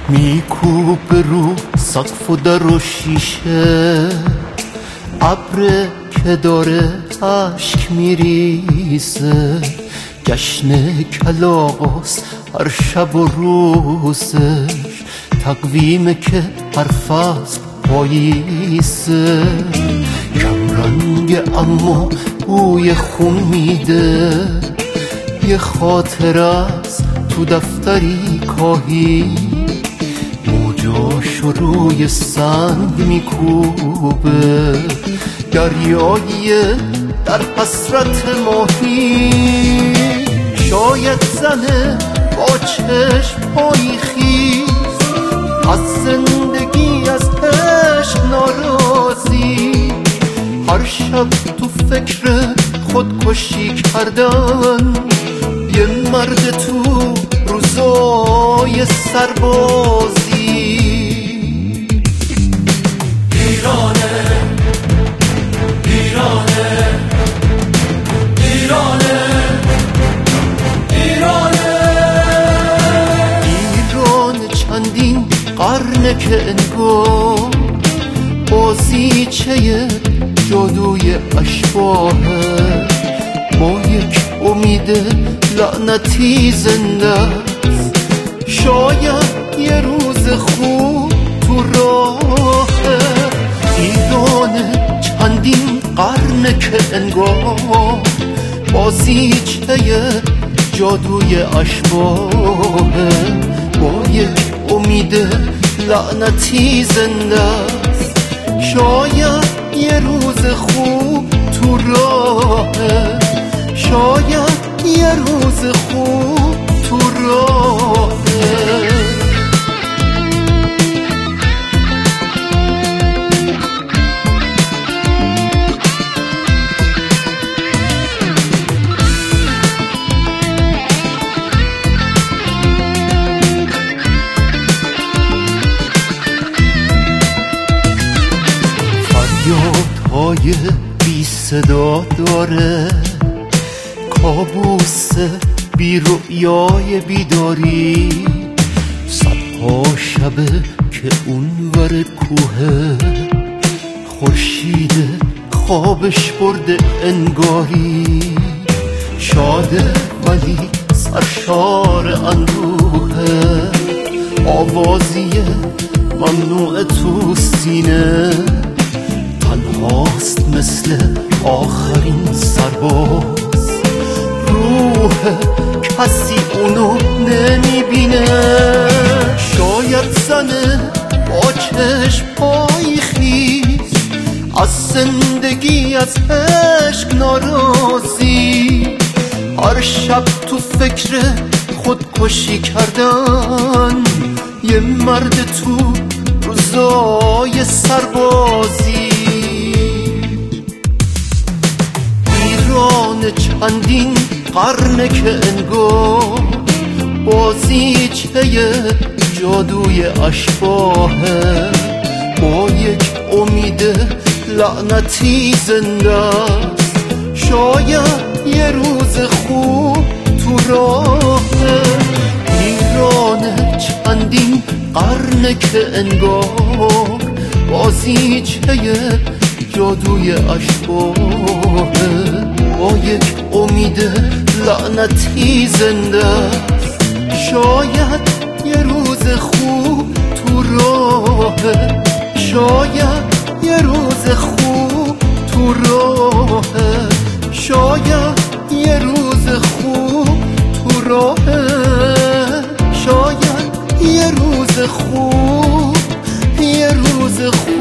میکوب رو سقف و در و شیشه، ابر که داره اشک میریزه، جشن کلاغاست هر شب و روزش، تقویمه که هر فصل پاییزه، کمرنگ اما بوی خون میده، یه خاطر از تو دفتری کاهی، موجاشو روی سنگ میکوبه، دریایی در حسرت ماهی، شاید زنه با چشم‌های خیز، از زندگی از عشق ناراضی، هر شب تو فکر خودکشی کردن، یه مرد تو روزای سربازی. ایرانه ایرانه ایرانه ایرانه ایران چندین قرنه که انگار بازیچه جادوی اشباهه، با یک امید لعنتی زنده است، شاید یه روز خوب تو راهه. ایران چندین قرنه که انگار بازیچه جادوی اشباهه، با یک امید لعنتی زنده است، شاید یه روز خوب تو راهه، شاید یه روز خوب تو راهه. فریادهای بی صدا داره، کابوس بی رؤیای بیداری، صدها شبه که اونور کوه، خورشید خوابش برده انگاری، شاده ولی سرشار اندوهه، آوازی ممنوع تو سینه، تنهاست مثل آخرین سرباز، روح کسی اونو نمیبینه، شاید زنه با چشم‌های خیز، از زندگی از عشق ناراضی، هر شب تو فکر خودکشی کردن، یه مرد تو روزای سربازی. ایران چندین قرنه که انگار بازیچه جادوی اشباهه، با یک امید لعنتی زنده است، شاید یه روز خوب تو راهه. ایران چندین قرنه که انگار بازیچه جادوی اشباهه، با یک امید لعنتی زنده است، شاید یه روز خوب تو راهه، شاید یه روز خوب تو راهه، شاید یه روز خوب تو راهه، شاید یه روز خوب، یه روز خوب